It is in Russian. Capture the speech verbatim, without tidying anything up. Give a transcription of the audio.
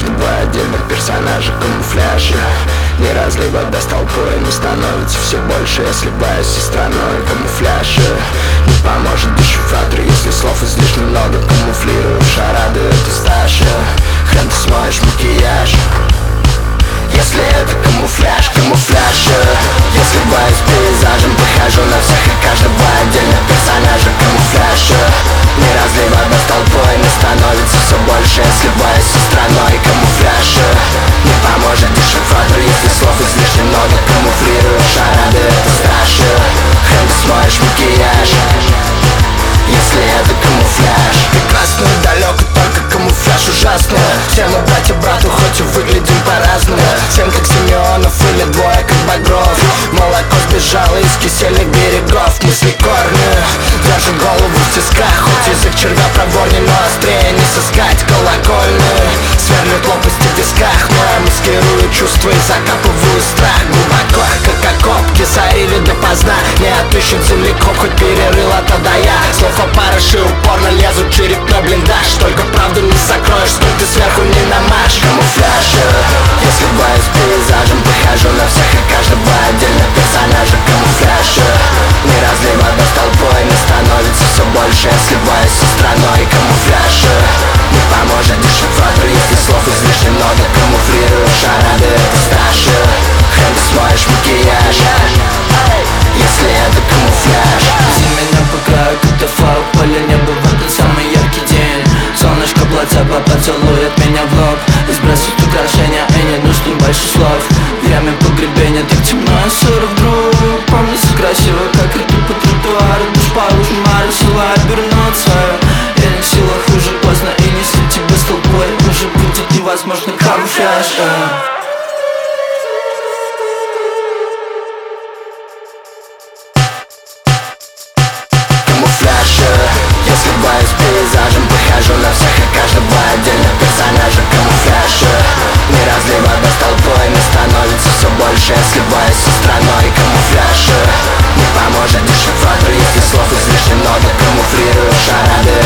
каждого отдельных персонажа камуфляж. Не разлива до толпой, но становится все больше. Я сливаюсь со страной, камуфляж не поможет дешифратор, если слов излишне много. Камуфлирую шарады, это стаж. Хрен ты смоешь макияж, если это камуфляж, камуфляж. Я сливаюсь с пейзажем, похожу на всех и каждого отдельных персонажа. Камуфляж не разлива до толпой, но становится все больше. Я сливаюсь со страной, камуфляж не поможет дешифратор, если слов излишне много. Камуфлирую шарады, это страж. Хрен ты смоешь макияж, если это камуфляж. Прекрасно и далеко, только камуфляж ужасно. Все мы братья брату, хоть и выглядим по-разному. Всем как Симеонов или двое как Багров. Молоко сбежало из кисельных берегов. Мысли корни, держу голову в тисках. Хоть язык червя проворней, но острее не сыскать. Колокольный сверлит лопасти в висках, но я маскирую чувства и закапываю страх глубоко, как окопки зарили допоздна. Не отыщут землекоп, хоть перерыл от А до Я. Слов опарыши упорно лезут в черепной блиндаж. Только правду не сокроешь, сколько ты сверху не намажь. Камуфляж, я сливаюсь с пейзажем, похожу на всех и каждого отдельных персонажа. Камуфляж не разлива до толпой, но становится все больше. Я сливаюсь со страной, камуфляж не поможет дешифратор, если слов излишне много. Камуфлирую шарады, это страж. Хрен ты смоешь макияж, если это камуфляж. Вези меня по краю, как-то фаут, поле небо в этот самый яркий день. Солнышко плацебо поцелует меня в лоб и сбросит украшения, и не нужно больше слов. В яме погребения так темно и сыро вдруг. Помнится красиво, как иду по тротуару. Душ по лужам, решила обернуться. Я не в силах, уже поздно, и несли тебя с толпой. Уже будет невозможно камуфляж. Я сливаюсь с пейзажем, похожу на всех и каждого отдельных персонажа. Камуфляж не разлива до толпой, но становится все больше. Я сливаюсь со страной, камуфляж не поможет дешифратор, если слов излишне много. Камуфлирую шарады,